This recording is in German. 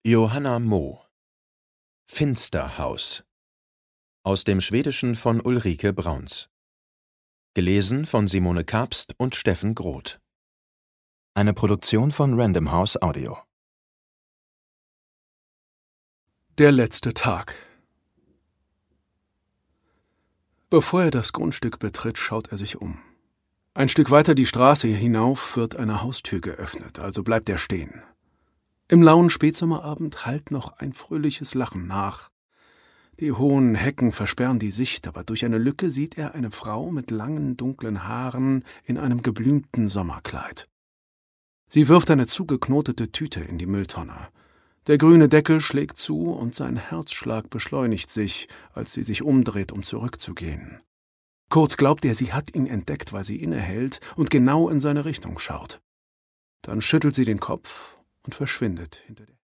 Johanna Moe. Finsterhaus. Aus dem Schwedischen von Ulrike Brauns. Gelesen von Simone Kapst und Steffen Groth. Eine Produktion von Random House Audio. Der letzte Tag. Bevor er das Grundstück betritt, schaut er sich um. Ein Stück weiter die Straße hinauf wird eine Haustür geöffnet, also bleibt er stehen. Im lauen Spätsommerabend hallt noch ein fröhliches Lachen nach. Die hohen Hecken versperren die Sicht, aber durch eine Lücke sieht er eine Frau mit langen, dunklen Haaren in einem geblümten Sommerkleid. Sie wirft eine zugeknotete Tüte in die Mülltonne. Der grüne Deckel schlägt zu und sein Herzschlag beschleunigt sich, als sie sich umdreht, um zurückzugehen. Kurz glaubt er, sie hat ihn entdeckt, weil sie innehält und genau in seine Richtung schaut. Dann schüttelt sie den Kopf und verschwindet hinter der